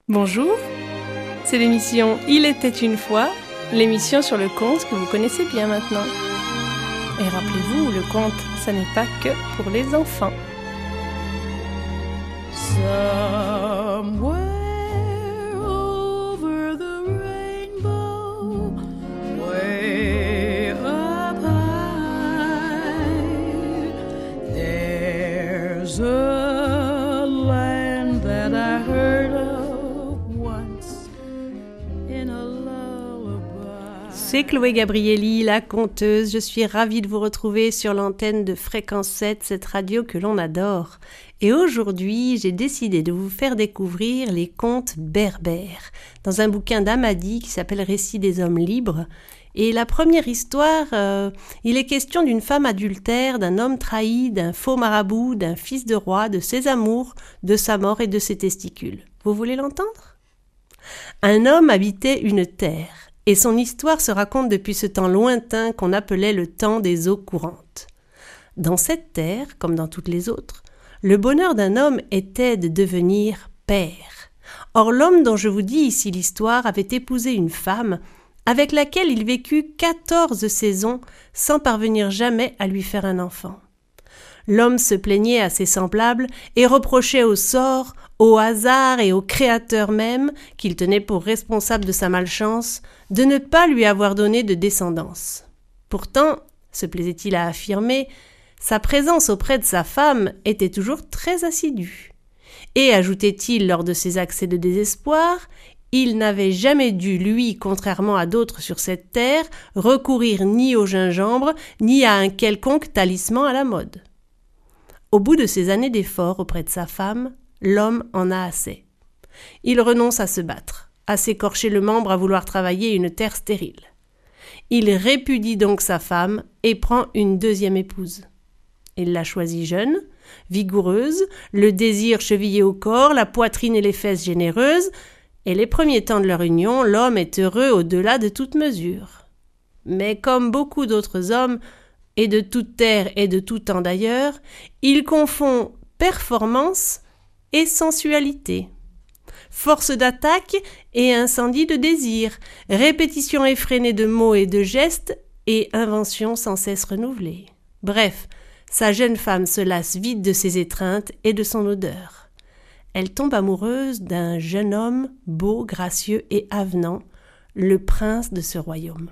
Bonjour, c'est l'émission Il était une fois, l'émission sur le conte que vous connaissez bien maintenant. Et rappelez-vous, le conte, ça n'est pas que pour les enfants. Somewhere over the rainbow, way up high, there's a land that I heard of once in a lullaby. C'est Chloé Gabrielli, la conteuse. Je suis ravie de vous retrouver sur l'antenne de Fréquence 7, cette radio que l'on adore. Et aujourd'hui, j'ai décidé de vous faire découvrir les contes berbères, dans un bouquin d'Amadi qui s'appelle Récits des hommes libres. Et la première histoire, il est question d'une femme adultère, d'un homme trahi, d'un faux marabout, d'un fils de roi, de ses amours, de sa mort et de ses testicules. Vous voulez l'entendre ? Un homme habitait une terre, et son histoire se raconte depuis ce temps lointain qu'on appelait le temps des eaux courantes. Dans cette terre, comme dans toutes les autres, le bonheur d'un homme était de devenir père. Or, l'homme dont je vous dis ici l'histoire avait épousé une femme avec laquelle il vécut 14 saisons sans parvenir jamais à lui faire un enfant. L'homme se plaignait à ses semblables et reprochait au sort, au hasard et au Créateur même, qu'il tenait pour responsable de sa malchance, de ne pas lui avoir donné de descendance. Pourtant, se plaisait-il à affirmer, sa présence auprès de sa femme était toujours très assidue. Et, ajoutait-il lors de ses accès de désespoir, il n'avait jamais dû, lui, contrairement à d'autres sur cette terre, recourir ni au gingembre, ni à un quelconque talisman à la mode. Au bout de ces années d'efforts auprès de sa femme, l'homme en a assez. Il renonce à se battre, à s'écorcher le membre à vouloir travailler une terre stérile. Il répudie donc sa femme et prend une deuxième épouse. Il l'a choisie jeune, vigoureuse, le désir chevillé au corps, la poitrine et les fesses généreuses, et les premiers temps de leur union, l'homme est heureux au-delà de toute mesure. Mais comme beaucoup d'autres hommes, et de toute terre et de tout temps d'ailleurs, il confond performance et sensualité, force d'attaque et incendie de désir, répétition effrénée de mots et de gestes et invention sans cesse renouvelée. Bref, sa jeune femme se lasse vite de ses étreintes et de son odeur. Elle tombe amoureuse d'un jeune homme beau, gracieux et avenant, le prince de ce royaume.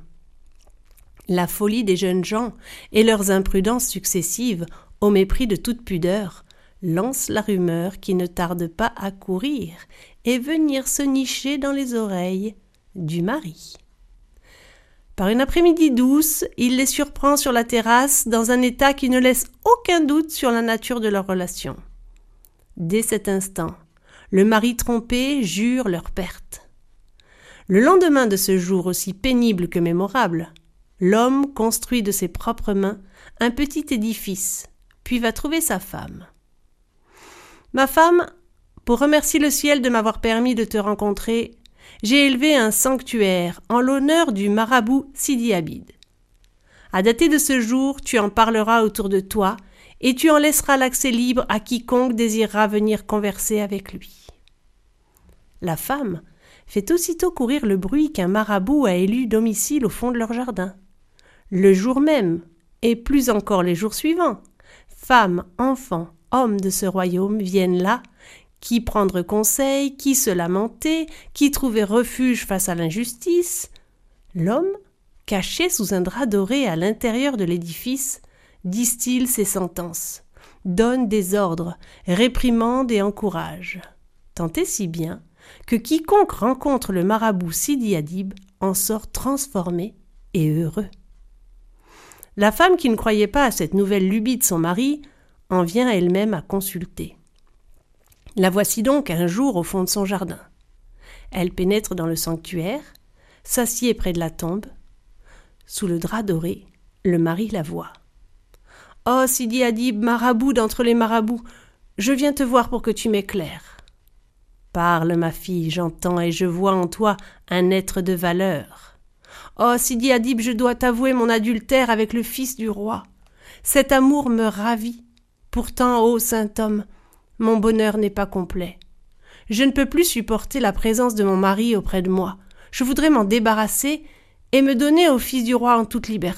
La folie des jeunes gens et leurs imprudences successives, au mépris de toute pudeur, lancent la rumeur qui ne tarde pas à courir et venir se nicher dans les oreilles du mari. Par une après-midi douce, il les surprend sur la terrasse dans un état qui ne laisse aucun doute sur la nature de leur relation. Dès cet instant, le mari trompé jure leur perte. Le lendemain de ce jour aussi pénible que mémorable, l'homme construit de ses propres mains un petit édifice, puis va trouver sa femme. « Ma femme, pour remercier le ciel de m'avoir permis de te rencontrer, j'ai élevé un sanctuaire en l'honneur du marabout Sidi Abid. À dater de ce jour, tu en parleras autour de toi et tu en laisseras l'accès libre à quiconque désirera venir converser avec lui. » La femme fait aussitôt courir le bruit qu'un marabout a élu domicile au fond de leur jardin. Le jour même, et plus encore les jours suivants, femmes, enfants, hommes de ce royaume viennent là, qui prendre conseil, qui se lamenter, qui trouver refuge face à l'injustice. L'homme, caché sous un drap doré à l'intérieur de l'édifice, distille ses sentences, donne des ordres, réprimande et encourage. Tant et si bien que quiconque rencontre le marabout Sidi Adib en sort transformé et heureux. La femme qui ne croyait pas à cette nouvelle lubie de son mari en vient elle-même à consulter. La voici donc un jour au fond de son jardin. Elle pénètre dans le sanctuaire, s'assied près de la tombe. Sous le drap doré, le mari la voit. « Oh, Sidi Adib, marabout d'entre les marabouts, je viens te voir pour que tu m'éclaires. »« Parle, ma fille, j'entends et je vois en toi un être de valeur. »« Oh, Sidi Adib, je dois t'avouer mon adultère avec le fils du roi. Cet amour me ravit. Pourtant, ô saint homme, mon bonheur n'est pas complet. Je ne peux plus supporter la présence de mon mari auprès de moi. Je voudrais m'en débarrasser et me donner au fils du roi en toute liberté. »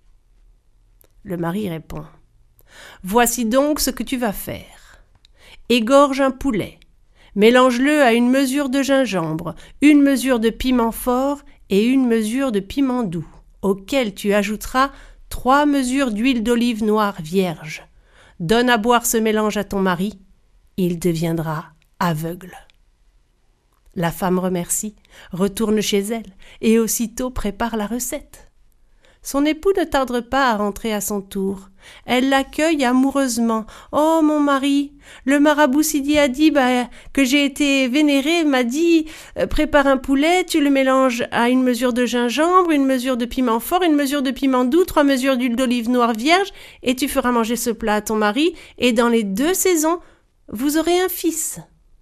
Le mari répond : « Voici donc ce que tu vas faire. Égorge un poulet. Mélange-le à une mesure de gingembre, une mesure de piment fort et une mesure de piment doux, auquel tu ajouteras 3 mesures d'huile d'olive noire vierge. Donne à boire ce mélange à ton mari, il deviendra aveugle. » La femme remercie, retourne chez elle et aussitôt prépare la recette. Son époux ne tarde pas à rentrer à son tour. Elle l'accueille amoureusement. « Oh, mon mari, le marabout Sidi Hadib que j'ai été vénérer m'a dit « Prépare un poulet, tu le mélanges à une mesure de gingembre, une mesure de piment fort, une mesure de piment doux, 3 mesures d'huile d'olive noire vierge, et tu feras manger ce plat à ton mari, et dans les 2 saisons, vous aurez un fils. »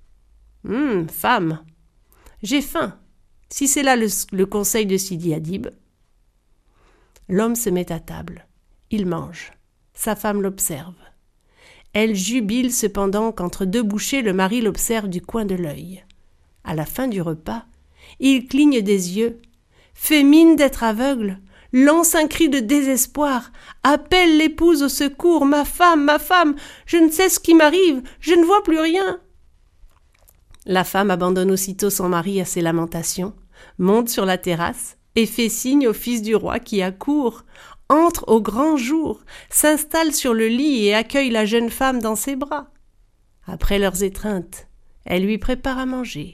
Femme, j'ai faim. Si c'est là le conseil de Sidi Hadib. L'homme se met à table. Il mange. Sa femme l'observe. Elle jubile cependant qu'entre 2 bouchées, le mari l'observe du coin de l'œil. À la fin du repas, il cligne des yeux, fait mine d'être aveugle, lance un cri de désespoir, appelle l'épouse au secours. « Ma femme, je ne sais ce qui m'arrive, je ne vois plus rien. » La femme abandonne aussitôt son mari à ses lamentations, monte sur la terrasse et fait signe au fils du roi qui accourt, entre au grand jour, s'installe sur le lit et accueille la jeune femme dans ses bras. Après leurs étreintes, elle lui prépare à manger.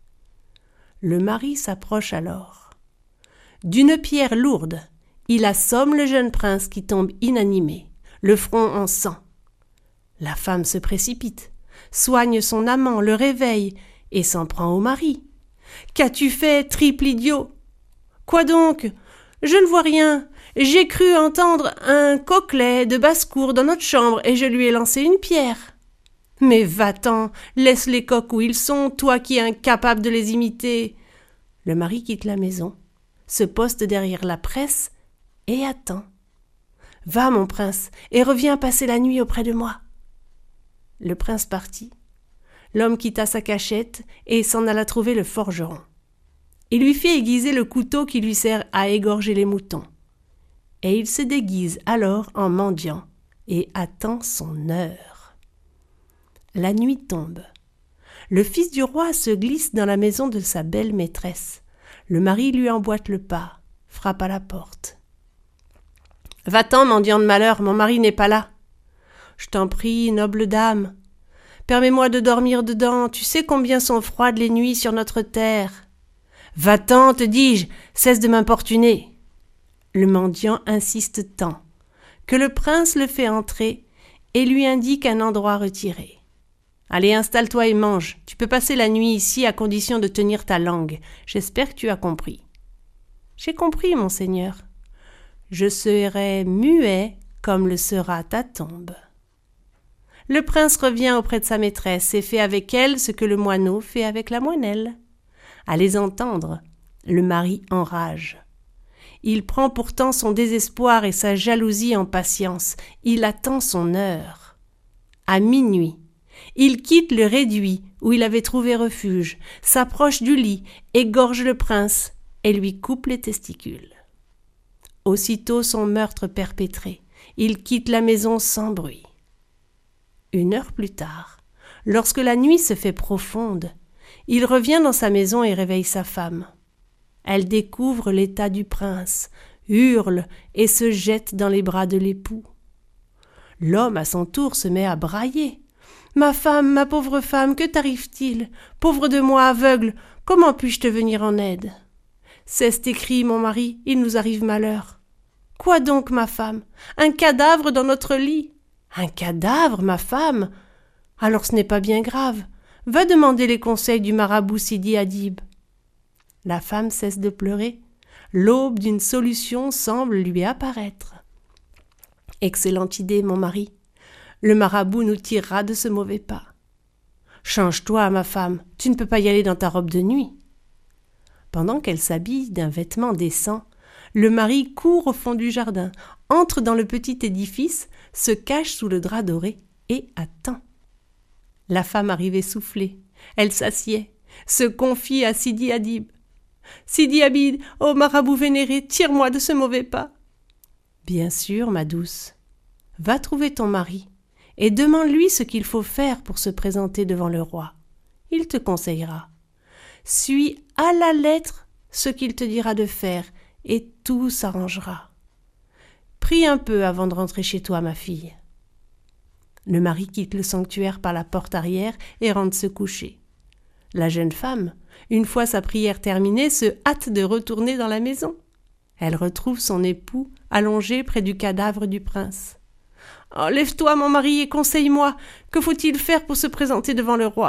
Le mari s'approche alors. D'une pierre lourde, il assomme le jeune prince qui tombe inanimé, le front en sang. La femme se précipite, soigne son amant, le réveille et s'en prend au mari. « Qu'as-tu fait, triple idiot ? » « Quoi donc ? Je ne vois rien. J'ai cru entendre un coquelet de basse-cour dans notre chambre et je lui ai lancé une pierre. » « Mais va-t'en, laisse les coqs où ils sont, toi qui es incapable de les imiter. » Le mari quitte la maison, se poste derrière la presse et attend. « Va, mon prince, et reviens passer la nuit auprès de moi. » Le prince partit. L'homme quitta sa cachette et s'en alla trouver le forgeron. Il lui fit aiguiser le couteau qui lui sert à égorger les moutons. Et il se déguise alors en mendiant et attend son heure. La nuit tombe. Le fils du roi se glisse dans la maison de sa belle maîtresse. Le mari lui emboîte le pas, frappe à la porte. « Va-t'en, mendiant de malheur, mon mari n'est pas là. »« Je t'en prie, noble dame. Permets-moi de dormir dedans, tu sais combien sont froides les nuits sur notre terre. »« Va-t'en, te dis-je, cesse de m'importuner. » Le mendiant insiste tant que le prince le fait entrer et lui indique un endroit retiré. « Allez, installe-toi et mange. Tu peux passer la nuit ici à condition de tenir ta langue. J'espère que tu as compris. »« J'ai compris, monseigneur. Je serai muet comme le sera ta tombe. » Le prince revient auprès de sa maîtresse et fait avec elle ce que le moineau fait avec la moinelle. À les entendre, le mari enrage. Il prend pourtant son désespoir et sa jalousie en patience. Il attend son heure. À minuit, il quitte le réduit où il avait trouvé refuge, s'approche du lit, égorge le prince et lui coupe les testicules. Aussitôt son meurtre perpétré, il quitte la maison sans bruit. 1 heure plus tard, lorsque la nuit se fait profonde, il revient dans sa maison et réveille sa femme. Elle découvre l'état du prince, hurle et se jette dans les bras de l'époux. L'homme, à son tour, se met à brailler. « Ma femme, ma pauvre femme, que t'arrive-t-il ? Pauvre de moi aveugle, comment puis-je te venir en aide ? Cesse tes cris, mon mari, il nous arrive malheur. »« Quoi donc, ma femme ? Un cadavre dans notre lit ?»« Un cadavre, ma femme ? Alors ce n'est pas bien grave. Va demander les conseils du marabout Sidi Hadib. » La femme cesse de pleurer. L'aube d'une solution semble lui apparaître. « Excellente idée, mon mari. Le marabout nous tirera de ce mauvais pas. Change-toi, ma femme, tu ne peux pas y aller dans ta robe de nuit. » Pendant qu'elle s'habille d'un vêtement décent, le mari court au fond du jardin, entre dans le petit édifice, se cache sous le drap doré et attend. La femme arrive essoufflée, Elle s'assied, se confie à Sidi Hadib. « Sidi Hadib, ô marabout vénéré, tire-moi de ce mauvais pas. »« Bien sûr, ma douce. Va trouver ton mari et demande-lui ce qu'il faut faire pour se présenter devant le roi. Il te conseillera. Suis à la lettre ce qu'il te dira de faire et tout s'arrangera. Prie un peu avant de rentrer chez toi, ma fille. » Le mari quitte le sanctuaire par la porte arrière et rentre se coucher. La jeune femme, une fois sa prière terminée, se hâte de retourner dans la maison. Elle retrouve son époux allongé près du cadavre du prince. « Oh, lève-toi, mon mari, et conseille-moi. Que faut-il faire pour se présenter devant le roi ?»«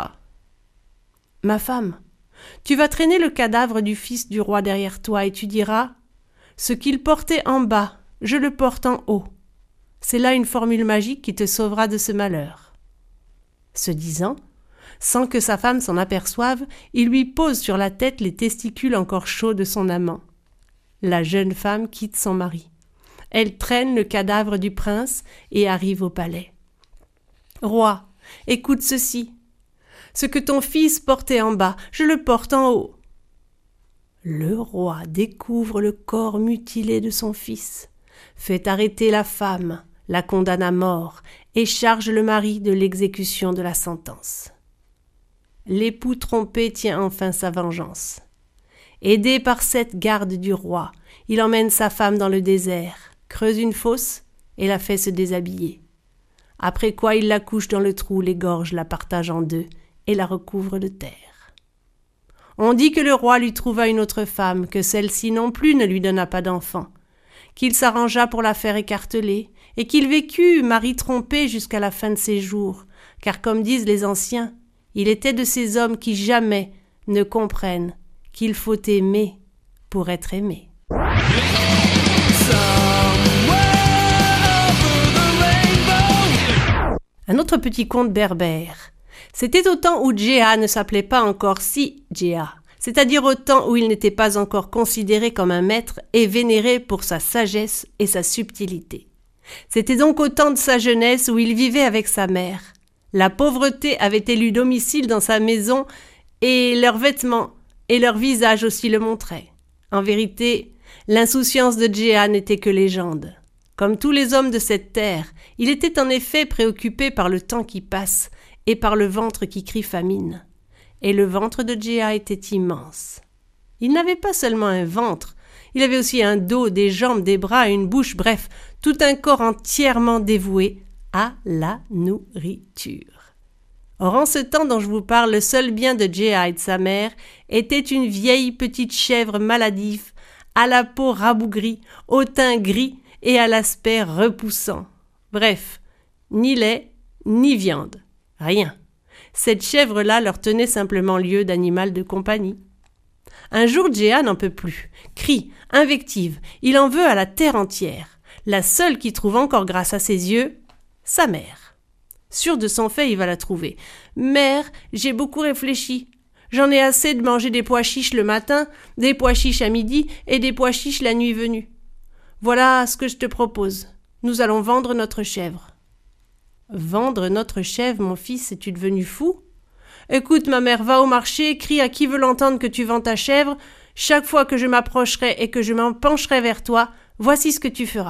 Ma femme, tu vas traîner le cadavre du fils du roi derrière toi et tu diras « Ce qu'il portait en bas, je le porte en haut. » C'est là une formule magique qui te sauvera de ce malheur. » Ce disant, sans que sa femme s'en aperçoive, il lui pose sur la tête les testicules encore chauds de son amant. La jeune femme quitte son mari. Elle traîne le cadavre du prince et arrive au palais. « Roi, écoute ceci. Ce que ton fils portait en bas, je le porte en haut. » Le roi découvre le corps mutilé de son fils, fait arrêter la femme, la condamne à mort et charge le mari de l'exécution de la sentence. L'époux trompé tient enfin sa vengeance. Aidé par cette garde du roi, il emmène sa femme dans le désert, creuse une fosse et la fait se déshabiller. Après quoi il la couche dans le trou, l'égorge, la partage en deux et la recouvre de terre. On dit que le roi lui trouva une autre femme, que celle-ci non plus ne lui donna pas d'enfant, qu'il s'arrangea pour la faire écarteler et qu'il vécut mari trompé jusqu'à la fin de ses jours, car comme disent les anciens, il était de ces hommes qui jamais ne comprennent qu'il faut aimer pour être aimé. Un autre petit conte berbère. C'était au temps où Djeha ne s'appelait pas encore si Djeha, c'est-à-dire au temps où il n'était pas encore considéré comme un maître et vénéré pour sa sagesse et sa subtilité. C'était donc au temps de sa jeunesse où il vivait avec sa mère. La pauvreté avait élu domicile dans sa maison et leurs vêtements et leur visage aussi le montraient. En vérité, l'insouciance de Djeha n'était que légende. Comme tous les hommes de cette terre, il était en effet préoccupé par le temps qui passe et par le ventre qui crie famine. Et le ventre de Djeha était immense. Il n'avait pas seulement un ventre, il avait aussi un dos, des jambes, des bras et une bouche, bref, tout un corps entièrement dévoué à la nourriture. Or, en ce temps dont je vous parle, le seul bien de Djeha et de sa mère était une vieille petite chèvre maladive, à la peau rabougrie, au teint gris et à l'aspect repoussant. Bref, ni lait, ni viande, rien. Cette chèvre-là leur tenait simplement lieu d'animal de compagnie. Un jour, Djeha n'en peut plus. Crie, invective, il en veut à la terre entière. La seule qui trouve encore grâce à ses yeux, sa mère. Sûr de son fait, il va la trouver. « Mère, j'ai beaucoup réfléchi. J'en ai assez de manger des pois chiches le matin, des pois chiches à midi et des pois chiches la nuit venue. Voilà ce que je te propose. Nous allons vendre notre chèvre. » « Vendre notre chèvre, mon fils, es-tu devenu fou ? Écoute, ma mère, va au marché, crie à qui veut l'entendre que tu vends ta chèvre. Chaque fois que je m'approcherai et que je m'en pencherai vers toi, voici ce que tu feras. »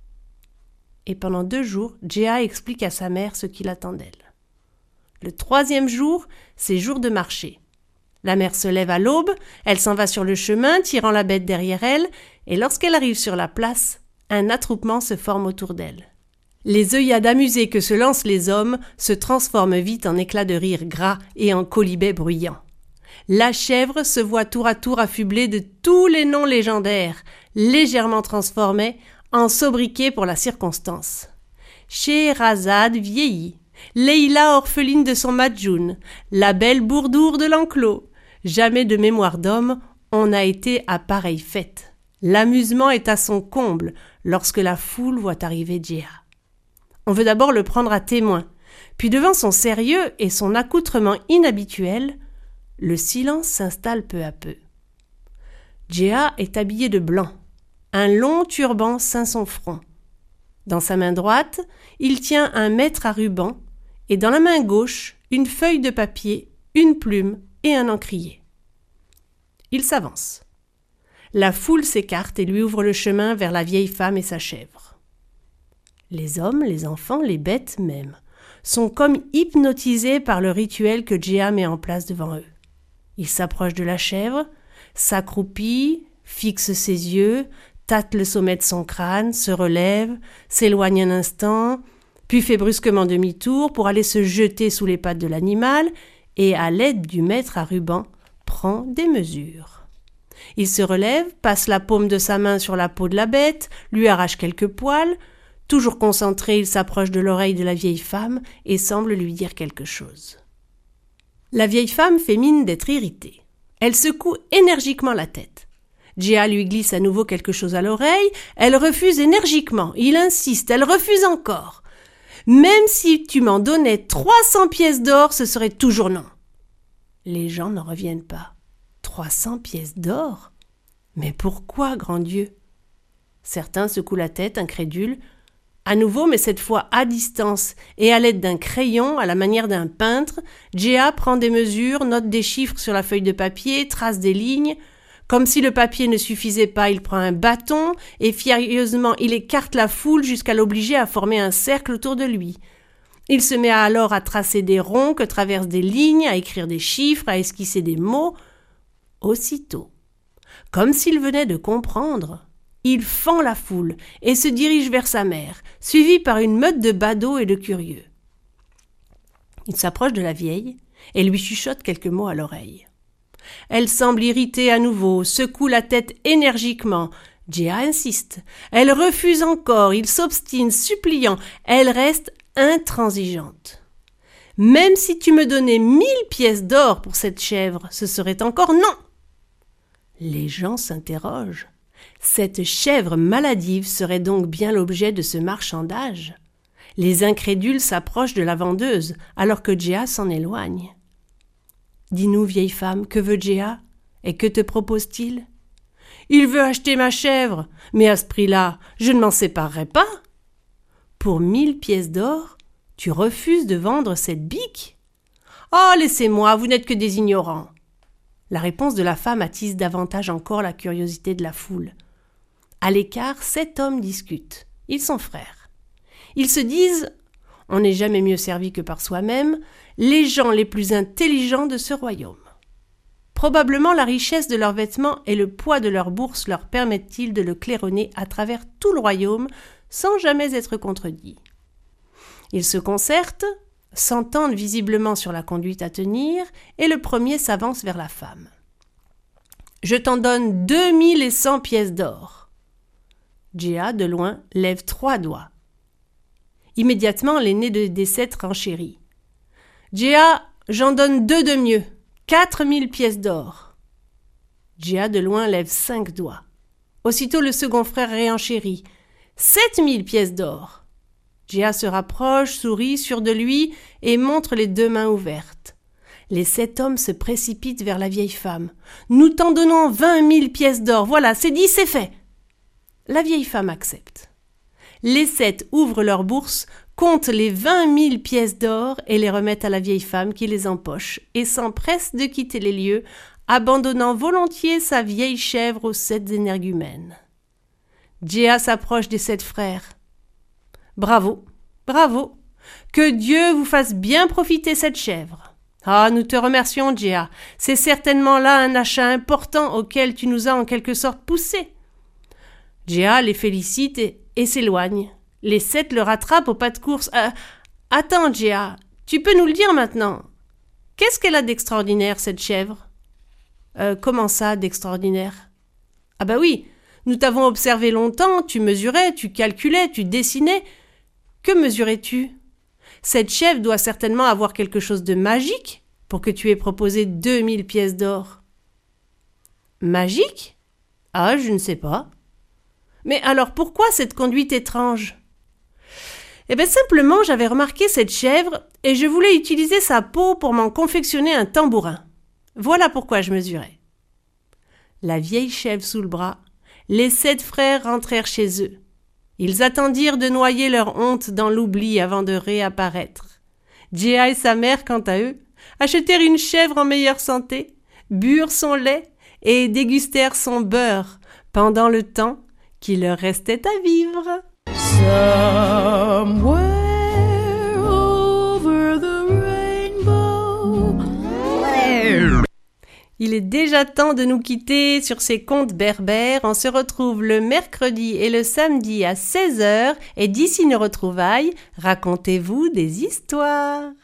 Et pendant 2 jours, Djeha explique à sa mère ce qu'il attend d'elle. Le 3e jour, c'est jour de marché. La mère se lève à l'aube, elle s'en va sur le chemin, tirant la bête derrière elle, et lorsqu'elle arrive sur la place, un attroupement se forme autour d'elle. Les œillades amusées que se lancent les hommes se transforment vite en éclats de rire gras et en quolibets bruyants. La chèvre se voit tour à tour affublée de tous les noms légendaires, légèrement transformés en sobriquets pour la circonstance. Scheherazade vieillie, Leïla orpheline de son Madjoun, la belle Bourdour de l'enclos. Jamais de mémoire d'homme on n'a été à pareille fête. L'amusement est à son comble lorsque la foule voit arriver Djeha. On veut d'abord le prendre à témoin, puis devant son sérieux et son accoutrement inhabituel, le silence s'installe peu à peu. Djeha est habillé de blanc. Un long turban ceint son front. Dans sa main droite, il tient un mètre à ruban et dans la main gauche, une feuille de papier une plume et un encrier. Il s'avance. La foule s'écarte et lui ouvre le chemin vers la vieille femme et sa chèvre. Les hommes, les enfants, les bêtes même, sont comme hypnotisés par le rituel que Djéa met en place devant eux. Il s'approche de la chèvre, s'accroupit, fixe ses yeux, tâte le sommet de son crâne, se relève, s'éloigne un instant, puis fait brusquement demi-tour pour aller se jeter sous les pattes de l'animal et, à l'aide du mètre à ruban, prend des mesures. Il se relève, passe la paume de sa main sur la peau de la bête, lui arrache quelques poils. Toujours concentré, il s'approche de l'oreille de la vieille femme et semble lui dire quelque chose. La vieille femme fait mine d'être irritée. Elle secoue énergiquement la tête. Djéa lui glisse à nouveau quelque chose à l'oreille. Elle refuse énergiquement. Il insiste. Elle refuse encore. Même si tu m'en donnais 300 pièces d'or, ce serait toujours non. Les gens n'en reviennent pas. 300 pièces d'or ? Mais pourquoi, grand Dieu ? Certains secouent la tête, incrédules. À nouveau, mais cette fois à distance et à l'aide d'un crayon, à la manière d'un peintre, Djéa prend des mesures, note des chiffres sur la feuille de papier, trace des lignes. Comme si le papier ne suffisait pas, il prend un bâton et furieusement il écarte la foule jusqu'à l'obliger à former un cercle autour de lui. Il se met alors à tracer des ronds que traversent des lignes, à écrire des chiffres, à esquisser des mots. Aussitôt, comme s'il venait de comprendre, il fend la foule et se dirige vers sa mère, suivi par une meute de badauds et de curieux. Il s'approche de la vieille et lui chuchote quelques mots à l'oreille. Elle semble irritée à nouveau, secoue la tête énergiquement. Djéa insiste. Elle refuse encore, il s'obstine, suppliant. Elle reste intransigeante. Même si tu me donnais 1000 pièces d'or pour cette chèvre, ce serait encore non. Les gens s'interrogent. Cette chèvre maladive serait donc bien l'objet de ce marchandage. Les incrédules s'approchent de la vendeuse, alors que Djéa s'en éloigne. Dis-nous, vieille femme, que veut Djéa? Et que te propose-t-il? Il veut acheter ma chèvre, mais à ce prix-là, je ne m'en séparerai pas. Pour 1000 pièces d'or, tu refuses de vendre cette bique? Oh, laissez-moi, vous n'êtes que des ignorants. La réponse de la femme attise davantage encore la curiosité de la foule. À l'écart, 7 hommes discutent. Ils sont frères. Ils se disent « On n'est jamais mieux servi que par soi-même », les gens les plus intelligents de ce royaume. Probablement la richesse de leurs vêtements et le poids de leurs bourses leur permettent-ils de le claironner à travers tout le royaume sans jamais être contredits. Ils se concertent, s'entendent visiblement sur la conduite à tenir, et le premier s'avance vers la femme. « Je t'en donne 2100 pièces d'or. » Djéa, de loin, lève 3 doigts. Immédiatement, l'aîné des 7 renchérit. « Djéa, j'en donne 2 de mieux, 4000 pièces d'or. » Djéa, de loin, lève 5 doigts. Aussitôt, le second frère réenchérit. « 7000 pièces d'or. » Djéa se rapproche, sourit, sûr de lui, et montre les 2 mains ouvertes. Les 7 hommes se précipitent vers la vieille femme. « Nous t'en donnons 20 000 pièces d'or. Voilà, c'est dit, c'est fait. » La vieille femme accepte. Les 7 ouvrent leurs bourses, comptent les 20 000 pièces d'or et les remettent à la vieille femme qui les empoche et s'empresse de quitter les lieux, abandonnant volontiers sa vieille chèvre aux 7 énergumènes. Djéa s'approche des 7 frères. « Bravo, bravo, que Dieu vous fasse bien profiter cette chèvre. Ah, nous te remercions, Djéa, c'est certainement là un achat important auquel tu nous as en quelque sorte poussés. » Djéa les félicite et s'éloigne. Les 7 le rattrapent au pas de course. « Attends, Djéa, tu peux nous le dire maintenant. Qu'est-ce qu'elle a d'extraordinaire, cette chèvre ?»« Comment ça, d'extraordinaire ?»« Ah bah oui, nous t'avons observé longtemps, tu mesurais, tu calculais, tu dessinais. Que mesurais-tu ? Cette chèvre doit certainement avoir quelque chose de magique pour que tu aies proposé 2000 pièces d'or. »« Magique ? Ah, je ne sais pas. » Mais alors pourquoi cette conduite étrange ? Eh bien simplement j'avais remarqué cette chèvre et je voulais utiliser sa peau pour m'en confectionner un tambourin. Voilà pourquoi je mesurais. La vieille chèvre sous le bras, les 7 frères rentrèrent chez eux. Ils attendirent de noyer leur honte dans l'oubli avant de réapparaître. Djéa et sa mère, quant à eux, achetèrent une chèvre en meilleure santé, burent son lait et dégustèrent son beurre pendant le temps qui leur restait à vivre. Somewhere over the rainbow. Il est déjà temps de nous quitter sur ces contes berbères. On se retrouve le mercredi et le samedi à 16h et d'ici nos retrouvailles, racontez-vous des histoires.